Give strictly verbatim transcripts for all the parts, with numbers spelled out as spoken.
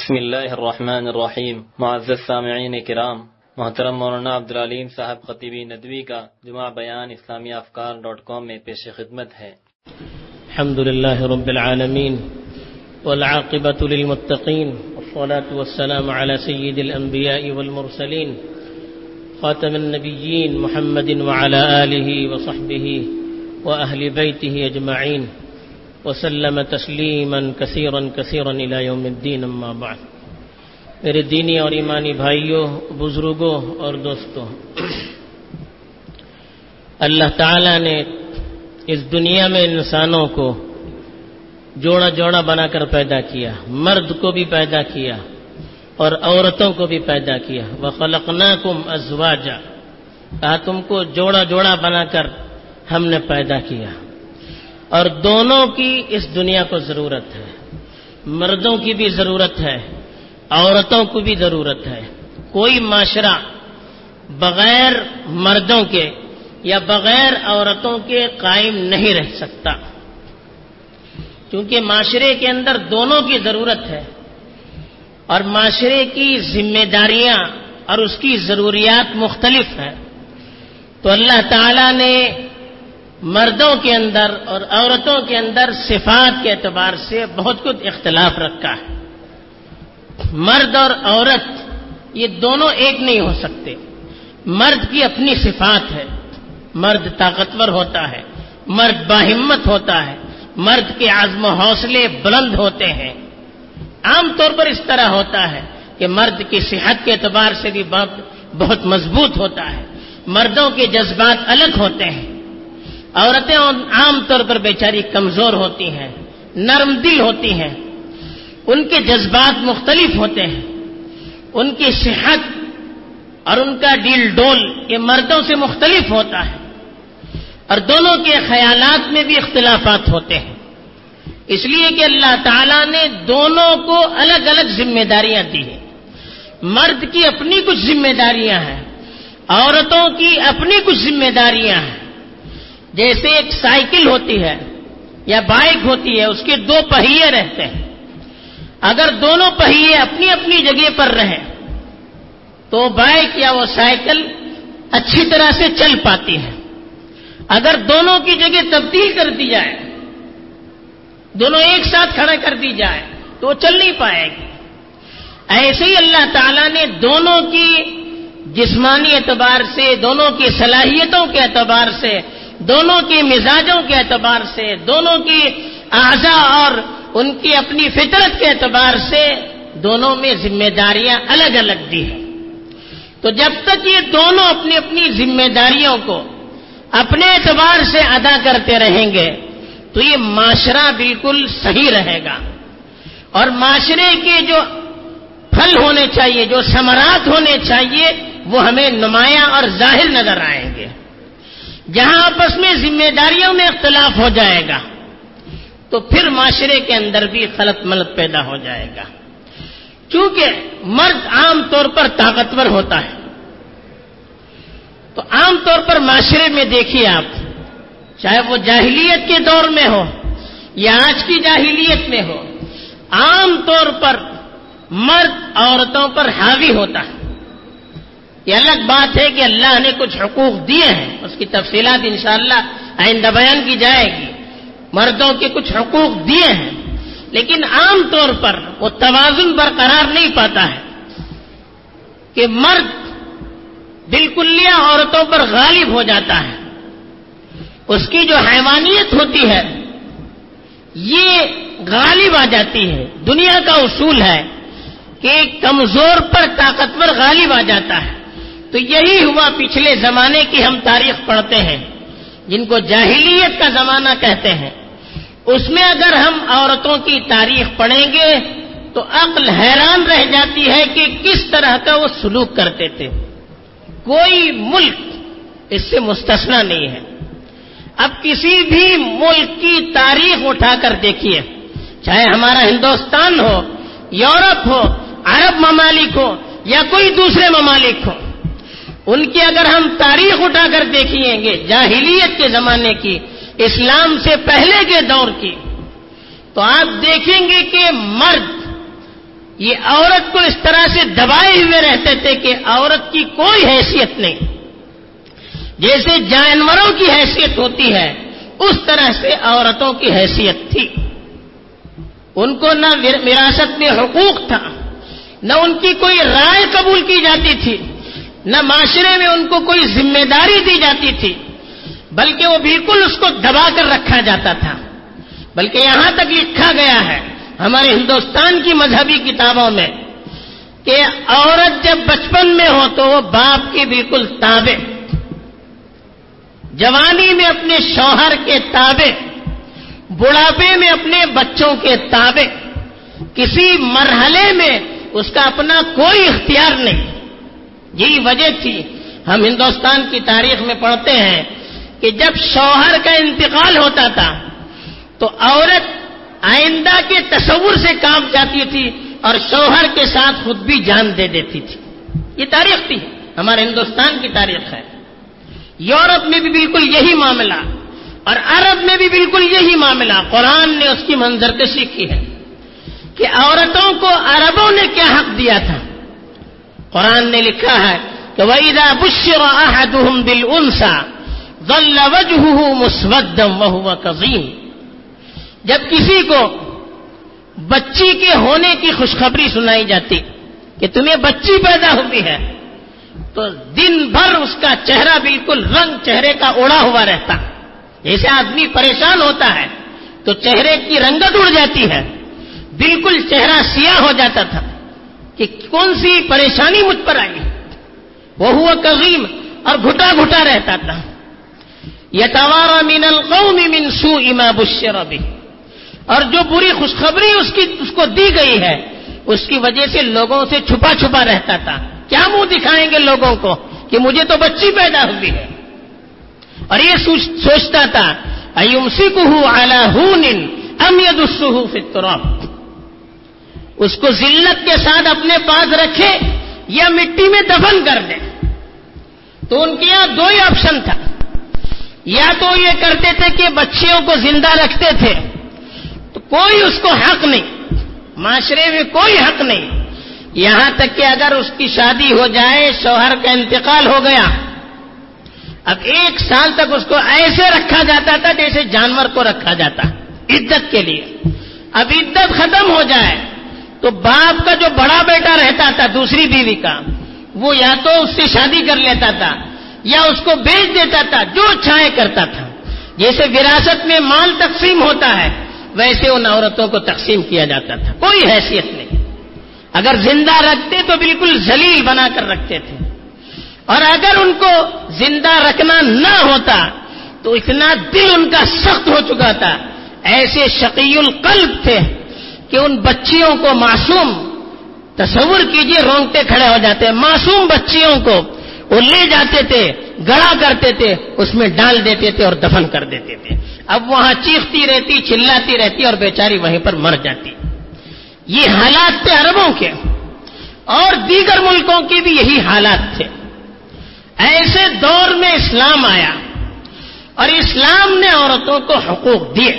بسم اللہ الرحمن الرحیم۔ معزز سامعین کرام، محترم مولانا عبدالعلیم صاحب خطیبی ندوی کا جمعہ بیان اسلامی افکار ڈاٹ کام میں پیش خدمت ہے۔ الحمد للہ رب العالمین والعاقبۃ للمتقین والصلاة والسلام علی سید الانبیاء والمرسلین خاتم النبیین محمد وعلی آلہ وصحبہ واہل بیتہ اجمعین وسلم تسلیما کثیرا کثیرا الی یوم الدین، اما بعد۔ میرے دینی اور ایمانی بھائیوں، بزرگوں اور دوستوں، اللہ تعالی نے اس دنیا میں انسانوں کو جوڑا جوڑا بنا کر پیدا کیا، مرد کو بھی پیدا کیا اور عورتوں کو بھی پیدا کیا۔ وَخَلَقْنَاكُمْ أَزْوَاجًا، کہا تم کو جوڑا جوڑا بنا کر ہم نے پیدا کیا، اور دونوں کی اس دنیا کو ضرورت ہے، مردوں کی بھی ضرورت ہے، عورتوں کو بھی ضرورت ہے۔ کوئی معاشرہ بغیر مردوں کے یا بغیر عورتوں کے قائم نہیں رہ سکتا، کیونکہ معاشرے کے اندر دونوں کی ضرورت ہے، اور معاشرے کی ذمہ داریاں اور اس کی ضروریات مختلف ہیں۔ تو اللہ تعالی نے مردوں کے اندر اور عورتوں کے اندر صفات کے اعتبار سے بہت کچھ اختلاف رکھا ہے۔ مرد اور عورت یہ دونوں ایک نہیں ہو سکتے۔ مرد کی اپنی صفات ہے، مرد طاقتور ہوتا ہے، مرد باہمت ہوتا ہے، مرد کے عزم و حوصلے بلند ہوتے ہیں۔ عام طور پر اس طرح ہوتا ہے کہ مرد کی صحت کے اعتبار سے بھی بہت مضبوط ہوتا ہے، مردوں کے جذبات الگ ہوتے ہیں۔ عورتیں عام طور پر بیچاری کمزور ہوتی ہیں، نرم دل ہوتی ہیں، ان کے جذبات مختلف ہوتے ہیں، ان کی صحت اور ان کا ڈیل ڈول یہ مردوں سے مختلف ہوتا ہے، اور دونوں کے خیالات میں بھی اختلافات ہوتے ہیں۔ اس لیے کہ اللہ تعالیٰ نے دونوں کو الگ الگ ذمہ داریاں دی ہیں۔ مرد کی اپنی کچھ ذمہ داریاں ہیں، عورتوں کی اپنی کچھ ذمہ داریاں ہیں۔ جیسے ایک سائیکل ہوتی ہے یا بائک ہوتی ہے، اس کے دو پہیے رہتے ہیں۔ اگر دونوں پہیے اپنی اپنی جگہ پر رہیں تو بائک یا وہ سائیکل اچھی طرح سے چل پاتی ہے۔ اگر دونوں کی جگہ تبدیل کر دی جائے، دونوں ایک ساتھ کھڑا کر دی جائے تو وہ چل نہیں پائے گی۔ ایسے ہی اللہ تعالیٰ نے دونوں کی جسمانی اعتبار سے، دونوں کی صلاحیتوں کے اعتبار سے، دونوں کی مزاجوں کے اعتبار سے، دونوں کی اعضاء اور ان کی اپنی فطرت کے اعتبار سے دونوں میں ذمہ داریاں الگ الگ دی ہیں۔ تو جب تک یہ دونوں اپنی اپنی ذمہ داریوں کو اپنے اعتبار سے ادا کرتے رہیں گے تو یہ معاشرہ بالکل صحیح رہے گا، اور معاشرے کے جو پھل ہونے چاہیے، جو ثمرات ہونے چاہیے، وہ ہمیں نمایاں اور ظاہر نظر آئیں گے۔ جہاں آپس میں ذمہ داریوں میں اختلاف ہو جائے گا تو پھر معاشرے کے اندر بھی خلط ملط پیدا ہو جائے گا، کیونکہ مرد عام طور پر طاقتور ہوتا ہے۔ تو عام طور پر معاشرے میں دیکھیے آپ، چاہے وہ جاہلیت کے دور میں ہو یا آج کی جاہلیت میں ہو، عام طور پر مرد عورتوں پر حاوی ہوتا ہے۔ یہ الگ بات ہے کہ اللہ نے کچھ حقوق دیے ہیں، اس کی تفصیلات انشاءاللہ آئندہ بیان کی جائے گی۔ مردوں کے کچھ حقوق دیے ہیں، لیکن عام طور پر وہ توازن برقرار نہیں پاتا ہے کہ مرد بالکلیہ عورتوں پر غالب ہو جاتا ہے۔ اس کی جو حیوانیت ہوتی ہے یہ غالب آ جاتی ہے۔ دنیا کا اصول ہے کہ کمزور پر طاقتور غالب آ جاتا ہے۔ تو یہی ہوا پچھلے زمانے کی ہم تاریخ پڑھتے ہیں، جن کو جاہلیت کا زمانہ کہتے ہیں۔ اس میں اگر ہم عورتوں کی تاریخ پڑھیں گے تو عقل حیران رہ جاتی ہے کہ کس طرح کا وہ سلوک کرتے تھے۔ کوئی ملک اس سے مستثنا نہیں ہے۔ اب کسی بھی ملک کی تاریخ اٹھا کر دیکھیے، چاہے ہمارا ہندوستان ہو، یورپ ہو، عرب ممالک ہو یا کوئی دوسرے ممالک ہو، ان کی اگر ہم تاریخ اٹھا کر دیکھیں گے جاہلیت کے زمانے کی، اسلام سے پہلے کے دور کی، تو آپ دیکھیں گے کہ مرد یہ عورت کو اس طرح سے دبائے ہوئے رہتے تھے کہ عورت کی کوئی حیثیت نہیں. جیسے جانوروں کی حیثیت ہوتی ہے اس طرح سے عورتوں کی حیثیت تھی. ان کو نہ وراثت میں حقوق تھا، نہ ان کی کوئی رائے قبول کی جاتی تھی، نہ معاشرے میں ان کو کوئی ذمہ داری دی جاتی تھی، بلکہ وہ بالکل اس کو دبا کر رکھا جاتا تھا. بلکہ یہاں تک لکھا گیا ہے ہمارے ہندوستان کی مذہبی کتابوں میں کہ عورت جب بچپن میں ہو تو وہ باپ کی بالکل تابع، جوانی میں اپنے شوہر کے تابع، بڑھاپے میں اپنے بچوں کے تابع، کسی مرحلے میں اس کا اپنا کوئی اختیار نہیں. یہی وجہ تھی ہم ہندوستان کی تاریخ میں پڑھتے ہیں کہ جب شوہر کا انتقال ہوتا تھا تو عورت آئندہ کے تصور سے کام جاتی تھی اور شوہر کے ساتھ خود بھی جان دے دیتی تھی. یہ تاریخ تھی، ہمارے ہندوستان کی تاریخ ہے. یورپ میں بھی بالکل یہی معاملہ اور عرب میں بھی بالکل یہی معاملہ. قرآن نے اس کی منظرکشی کی ہے کہ عورتوں کو عربوں نے کیا حق دیا تھا. قرآن نے لکھا ہے کہ وَإِذَا بُشِّرَ أَحَدُهُمْ بِالْأُنثَىٰ ظَلَّ وَجْهُهُ مُسْوَدًّا وَهُوَ كَظِيمٌ. جب کسی کو بچی کے ہونے کی خوشخبری سنائی جاتی کہ تمہیں بچی پیدا ہوئی ہے تو دن بھر اس کا چہرہ بالکل رنگ چہرے کا اڑا ہوا رہتا. جیسے آدمی پریشان ہوتا ہے تو چہرے کی رنگت اڑ جاتی ہے، بالکل چہرہ سیاہ ہو جاتا تھا کہ کون سی پریشانی مجھ پر آئی. وہ ہوا کظیم، اور گھٹا گھٹا رہتا تھا. یتوارا من القوم من سوء ما بشر به. اور جو بری خوشخبری اس کی اس کو دی گئی ہے اس کی وجہ سے لوگوں سے چھپا چھپا رہتا تھا. کیا منہ دکھائیں گے لوگوں کو کہ مجھے تو بچی پیدا ہوئی ہے. اور یہ سوچتا تھا ایمسکہ علی ہون ام یدسہ فی التراب. اس کو ذلت کے ساتھ اپنے پاس رکھے یا مٹی میں دفن کر دے. تو ان کے یہاں دو ہی آپشن تھا. یا تو یہ کرتے تھے کہ بچیوں کو زندہ رکھتے تھے تو کوئی اس کو حق نہیں، معاشرے میں کوئی حق نہیں. یہاں تک کہ اگر اس کی شادی ہو جائے، شوہر کا انتقال ہو گیا، اب ایک سال تک اس کو ایسے رکھا جاتا تھا جیسے جانور کو رکھا جاتا عدت کے لیے. اب عدت ختم ہو جائے تو باپ کا جو بڑا بیٹا رہتا تھا دوسری بیوی کا، وہ یا تو اس سے شادی کر لیتا تھا یا اس کو بیچ دیتا تھا، جو چاہے کرتا تھا. جیسے وراثت میں مال تقسیم ہوتا ہے ویسے ان عورتوں کو تقسیم کیا جاتا تھا. کوئی حیثیت نہیں. اگر زندہ رکھتے تو بالکل ذلیل بنا کر رکھتے تھے، اور اگر ان کو زندہ رکھنا نہ ہوتا تو اتنا دل ان کا سخت ہو چکا تھا، ایسے شقی القلب تھے کہ ان بچیوں کو معصوم، تصور کیجئے رونگٹے کھڑے ہو جاتے ہیں، معصوم بچیوں کو وہ لے جاتے تھے، گڑا کرتے تھے، اس میں ڈال دیتے تھے اور دفن کر دیتے تھے. اب وہاں چیختی رہتی، چلاتی رہتی اور بیچاری وہیں پر مر جاتی. یہ حالات تھے عربوں کے، اور دیگر ملکوں کے بھی یہی حالات تھے. ایسے دور میں اسلام آیا اور اسلام نے عورتوں کو حقوق دیے.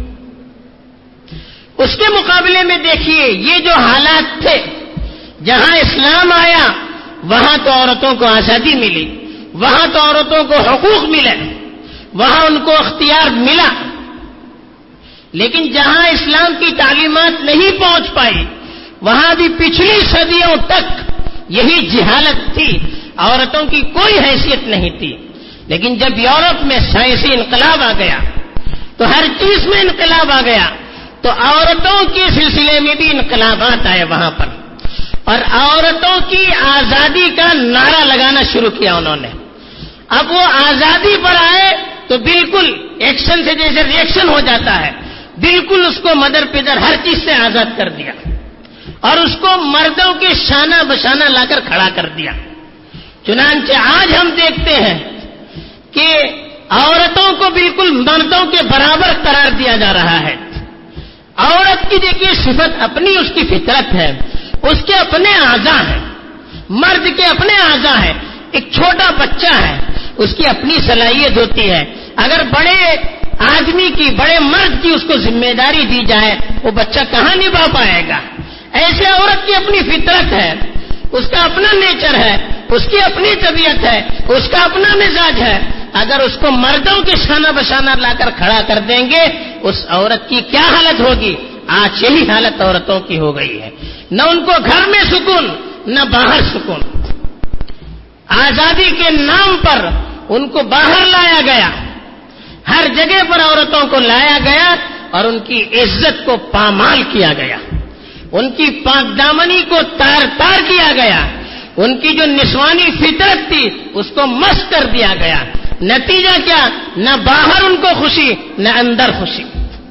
اس کے مقابلے میں دیکھیے یہ جو حالات تھے، جہاں اسلام آیا وہاں تو عورتوں کو آزادی ملی، وہاں تو عورتوں کو حقوق ملے، وہاں ان کو اختیار ملا. لیکن جہاں اسلام کی تعلیمات نہیں پہنچ پائی وہاں بھی پچھلی صدیوں تک یہی جہالت تھی، عورتوں کی کوئی حیثیت نہیں تھی. لیکن جب یورپ میں سائنسی انقلاب آ گیا تو ہر چیز میں انقلاب آ گیا، تو عورتوں کے سلسلے میں بھی انقلابات آئے وہاں پر، اور عورتوں کی آزادی کا نعرہ لگانا شروع کیا انہوں نے. اب وہ آزادی پر آئے تو بالکل ایکشن سے جیسے ریئیکشن ہو جاتا ہے، بالکل اس کو مدر پدر ہر چیز سے آزاد کر دیا اور اس کو مردوں کے شانہ بشانہ لا کر کھڑا کر دیا. چنانچہ آج ہم دیکھتے ہیں کہ عورتوں کو بالکل مردوں کے برابر قرار دیا جا رہا ہے. عورت کی دیکھیے صفت اپنی، اس کی فطرت ہے، اس کے اپنے اعضاء ہیں، مرد کے اپنے اعضاء ہیں. ایک چھوٹا بچہ ہے، اس کی اپنی صلاحیت ہوتی ہے. اگر بڑے آدمی کی، بڑے مرد کی اس کو ذمہ داری دی جائے وہ بچہ کہاں نبھا پائے گا. ایسے عورت کی اپنی فطرت ہے، اس کا اپنا نیچر ہے، اس کی اپنی طبیعت ہے، اس کا اپنا مزاج ہے. اگر اس کو مردوں کے شانہ بشانہ لا کر کھڑا کر دیں گے، اس عورت کی کیا حالت ہوگی؟ آج یہی حالت عورتوں کی ہو گئی ہے. نہ ان کو گھر میں سکون، نہ باہر سکون. آزادی کے نام پر ان کو باہر لایا گیا، ہر جگہ پر عورتوں کو لایا گیا اور ان کی عزت کو پامال کیا گیا، ان کی پاک دامنی کو تار تار کیا گیا، ان کی جو نسوانی فطرت تھی اس کو مست کر دیا گیا. نتیجہ کیا؟ نہ باہر ان کو خوشی، نہ اندر خوشی.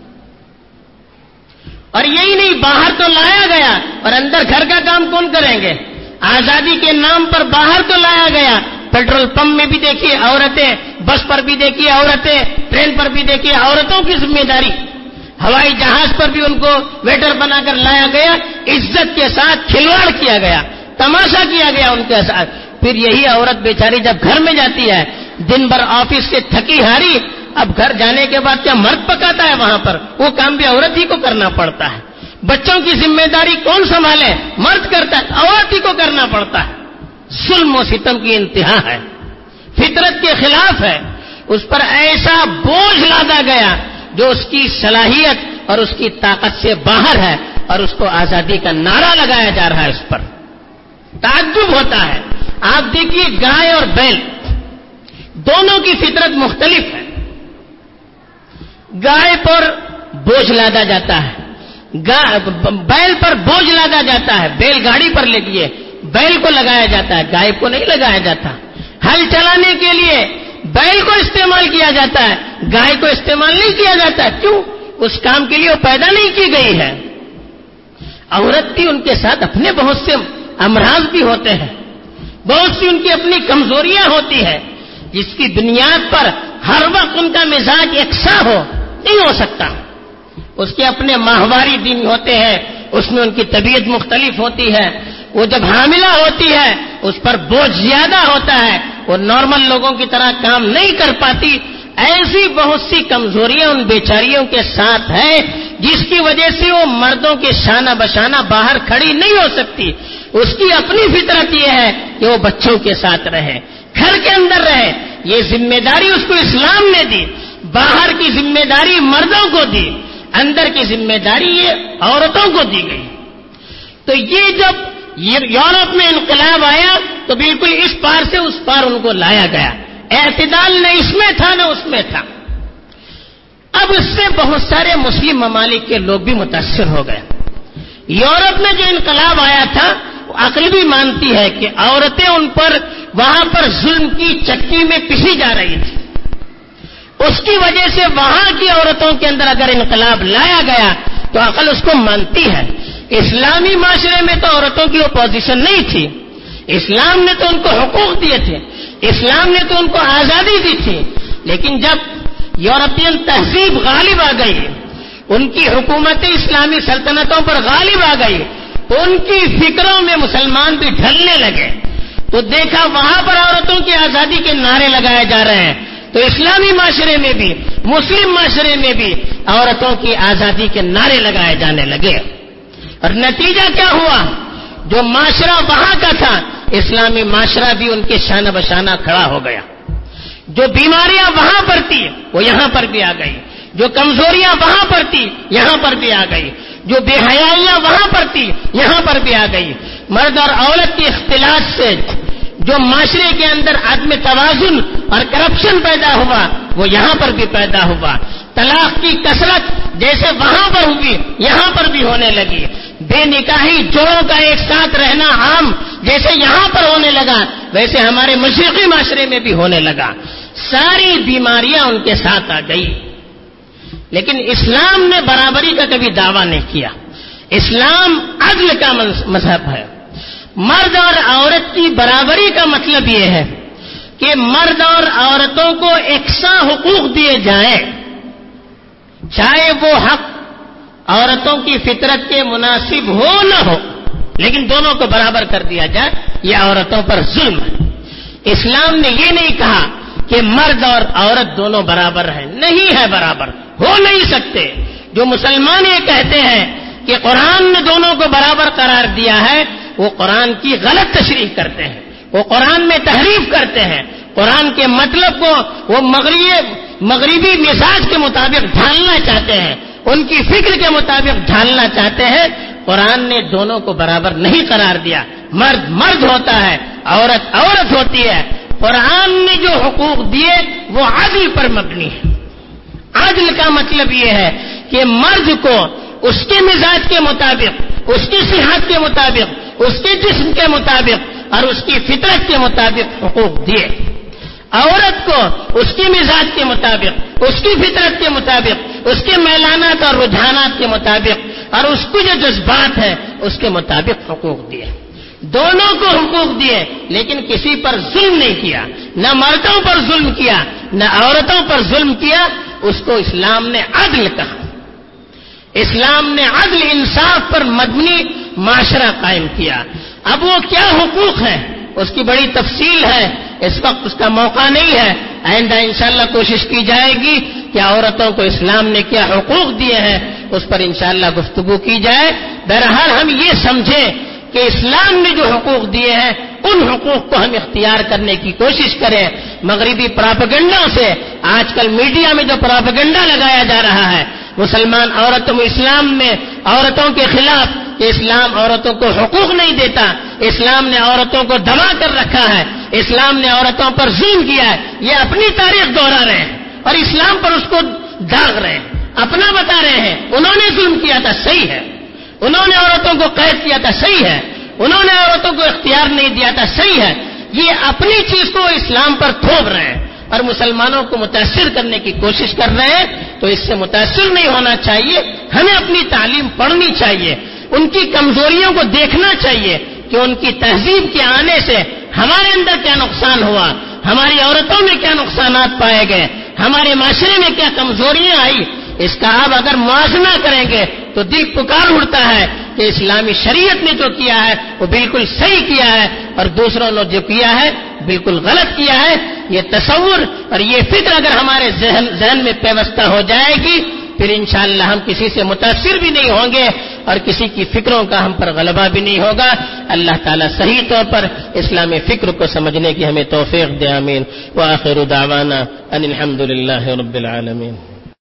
اور یہی نہیں، باہر تو لایا گیا اور اندر گھر کا کام کون کریں گے؟ آزادی کے نام پر باہر تو لایا گیا، پیٹرول پمپ میں بھی دیکھیے عورتیں، بس پر بھی دیکھیے عورتیں، ٹرین پر بھی دیکھیے عورتوں کی ذمہ داری. ہوائی جہاز پر بھی ان کو ویٹر بنا کر لایا گیا، عزت کے ساتھ کھلواڑ کیا گیا، تماشا کیا گیا ان کے ساتھ. پھر یہی عورت بیچاری جب گھر میں جاتی ہے، دن بھر آفس سے تھکی ہاری، اب گھر جانے کے بعد کیا مرد پکاتا ہے وہاں پر؟ وہ کام بھی عورت ہی کو کرنا پڑتا ہے. بچوں کی ذمہ داری کون سنبھالے؟ مرد کرتا ہے، عورت ہی کو کرنا پڑتا ہے. ظلم و ستم کی انتہا ہے، فطرت کے خلاف ہے. اس پر ایسا بوجھ لادا گیا جو اس کی صلاحیت اور اس کی طاقت سے باہر ہے، اور اس کو آزادی کا نعرہ لگایا جا رہا ہے. اس پر تعجب ہوتا ہے. آپ دیکھیے گائے اور بیل دونوں کی فطرت مختلف ہے. گائے پر بوجھ لادا جاتا ہے، بیل پر بوجھ لادا جاتا ہے، بیل گاڑی پر لگیے، بیل کو لگایا جاتا ہے، گائے کو نہیں لگایا جاتا. ہل چلانے کے لیے بیل کو استعمال کیا جاتا ہے، گائے کو استعمال نہیں کیا جاتا. کیوں؟ اس کام کے لیے وہ پیدا نہیں کی گئی ہے. عورت بھی ان کے ساتھ اپنے بہت سے امراض بھی ہوتے ہیں، بہت سی ان کی اپنی کمزوریاں ہوتی ہیں، جس کی بنیاد پر ہر وقت ان کا مزاج یکساں ہو نہیں ہو سکتا. اس کے اپنے ماہواری دن ہوتے ہیں، اس میں ان کی طبیعت مختلف ہوتی ہے. وہ جب حاملہ ہوتی ہے اس پر بوجھ زیادہ ہوتا ہے، وہ نارمل لوگوں کی طرح کام نہیں کر پاتی. ایسی بہت سی کمزوریاں ان بیچاریوں کے ساتھ ہیں جس کی وجہ سے وہ مردوں کے شانہ بشانہ باہر کھڑی نہیں ہو سکتی. اس کی اپنی فطرت یہ ہے کہ وہ بچوں کے ساتھ رہے، گھر کے اندر رہے. یہ ذمہ داری اس کو اسلام نے دی. باہر کی ذمہ داری مردوں کو دی، اندر کی ذمہ داری یہ عورتوں کو دی گئی. تو یہ جب یورپ میں انقلاب آیا تو بالکل اس پار سے اس پار ان کو لایا گیا. اعتدال نہ اس میں تھا نہ اس میں تھا. اب اس سے بہت سارے مسلم ممالک کے لوگ بھی متاثر ہو گئے. یورپ میں جو انقلاب آیا تھا وہ عقل بھی مانتی ہے کہ عورتیں ان پر وہاں پر ظلم کی چکی میں پسی جا رہی تھی. اس کی وجہ سے وہاں کی عورتوں کے اندر اگر انقلاب لایا گیا تو عقل اس کو مانتی ہے. اسلامی معاشرے میں تو عورتوں کی اپوزیشن نہیں تھی. اسلام نے تو ان کو حقوق دیے تھے، اسلام نے تو ان کو آزادی دی تھی. لیکن جب یورپین تہذیب غالب آ گئی، ان کی حکومت اسلامی سلطنتوں پر غالب آ گئی، تو ان کی فکروں میں مسلمان بھی ڈھلنے لگے. تو دیکھا وہاں پر عورتوں کی آزادی کے نعرے لگائے جا رہے ہیں، تو اسلامی معاشرے میں بھی، مسلم معاشرے میں بھی عورتوں کی آزادی کے نعرے لگائے جانے لگے. اور نتیجہ کیا ہوا؟ جو معاشرہ وہاں کا تھا، اسلامی معاشرہ بھی ان کے شانہ بشانہ کھڑا ہو گیا. جو بیماریاں وہاں پر تھی وہ یہاں پر بھی آ گئی، جو کمزوریاں وہاں پر تھی یہاں پر بھی آ گئی، جو بے حیائیاں وہاں پر تھی یہاں پر بھی آ گئی. مرد اور عورت کے اختلاط سے جو معاشرے کے اندر عدم توازن اور کرپشن پیدا ہوا وہ یہاں پر بھی پیدا ہوا. طلاق کی کثرت جیسے وہاں پر ہوئی یہاں پر بھی ہونے لگی. بے نکاحی جوڑوں کا ایک ساتھ رہنا عام جیسے یہاں پر ہونے لگا ویسے ہمارے مشرقی معاشرے میں بھی ہونے لگا. ساری بیماریاں ان کے ساتھ آ گئی. لیکن اسلام نے برابری کا کبھی دعویٰ نہیں کیا. اسلام عدل کا مذہب ہے. مرد اور عورت کی برابری کا مطلب یہ ہے کہ مرد اور عورتوں کو یکساں حقوق دیے جائیں، چاہے وہ حق عورتوں کی فطرت کے مناسب ہو نہ ہو، لیکن دونوں کو برابر کر دیا جائے. یہ عورتوں پر ظلم ہے. اسلام نے یہ نہیں کہا کہ مرد اور عورت دونوں برابر ہیں، نہیں ہے، برابر ہو نہیں سکتے. جو مسلمان یہ کہتے ہیں کہ قرآن نے دونوں کو برابر قرار دیا ہے، وہ قرآن کی غلط تشریح کرتے ہیں، وہ قرآن میں تحریف کرتے ہیں، قرآن کے مطلب کو وہ مغربی مغربی مزاج کے مطابق ڈھالنا چاہتے ہیں، ان کی فکر کے مطابق ڈھالنا چاہتے ہیں۔ قرآن نے دونوں کو برابر نہیں قرار دیا، مرد مرد ہوتا ہے، عورت عورت ہوتی ہے۔ قرآن نے جو حقوق دیے وہ عدل پر مبنی ہے۔ عدل کا مطلب یہ ہے کہ مرد کو اس کے مزاج کے مطابق، اس کی صحت کے مطابق، اس کے جسم کے مطابق اور اس کی فطرت کے مطابق حقوق دیے، عورت کو اس کی مزاج کے مطابق، اس کی فطرت کے مطابق، اس کے میلانات اور رجحانات کے مطابق اور اس کو جو جذبات ہیں اس کے مطابق حقوق دیے، دونوں کو حقوق دیے، لیکن کسی پر ظلم نہیں کیا، نہ مردوں پر ظلم کیا نہ عورتوں پر ظلم کیا۔ اس کو اسلام نے عدل کہا، اسلام نے عدل انصاف پر مبنی معاشرہ قائم کیا۔ اب وہ کیا حقوق ہیں اس کی بڑی تفصیل ہے، اس وقت اس کا موقع نہیں ہے، آئندہ انشاءاللہ کوشش کی جائے گی کہ عورتوں کو اسلام نے کیا حقوق دیے ہیں اس پر انشاءاللہ گفتگو کی جائے۔ بہرحال ہم یہ سمجھیں کہ اسلام نے جو حقوق دیے ہیں ان حقوق کو ہم اختیار کرنے کی کوشش کریں۔ مغربی پراپیگنڈا سے آج کل میڈیا میں جو پراپیگنڈا لگایا جا رہا ہے مسلمان عورتوں اسلام میں عورتوں کے خلاف کہ اسلام عورتوں کو حقوق نہیں دیتا، اسلام نے عورتوں کو دبا کر رکھا ہے، اسلام نے عورتوں پر ظلم کیا ہے، یہ اپنی تاریخ دوہرا رہے ہیں اور اسلام پر اس کو داغ رہے ہیں، اپنا بتا رہے ہیں۔ انہوں نے ظلم کیا تھا، صحیح ہے، انہوں نے عورتوں کو قید کیا تھا، صحیح ہے، انہوں نے عورتوں کو اختیار نہیں دیا تھا، صحیح ہے۔ یہ اپنی چیز کو اسلام پر تھوپ رہے ہیں اور مسلمانوں کو متاثر کرنے کی کوشش کر رہے ہیں، تو اس سے متاثر نہیں ہونا چاہیے۔ ہمیں اپنی تعلیم پڑھنی چاہیے، ان کی کمزوریوں کو دیکھنا چاہیے کہ ان کی تہذیب کے آنے سے ہمارے اندر کیا نقصان ہوا، ہماری عورتوں میں کیا نقصانات پائے گئے، ہمارے معاشرے میں کیا کمزوریاں آئی۔ اس کا آپ اگر موازنہ کریں گے تو دل پکار اٹھتا ہے کہ اسلامی شریعت نے جو کیا ہے وہ بالکل صحیح کیا ہے اور دوسروں نے جو کیا ہے بالکل غلط کیا ہے۔ یہ تصور اور یہ فکر اگر ہمارے ذہن ذہن میں پیوستہ ہو جائے گی پھر انشاءاللہ ہم کسی سے متاثر بھی نہیں ہوں گے اور کسی کی فکروں کا ہم پر غلبہ بھی نہیں ہوگا۔ اللہ تعالیٰ صحیح طور پر اسلامی فکر کو سمجھنے کی ہمیں توفیق دے، آمین۔ وآخر دعوانا ان الحمد للہ رب العالمین۔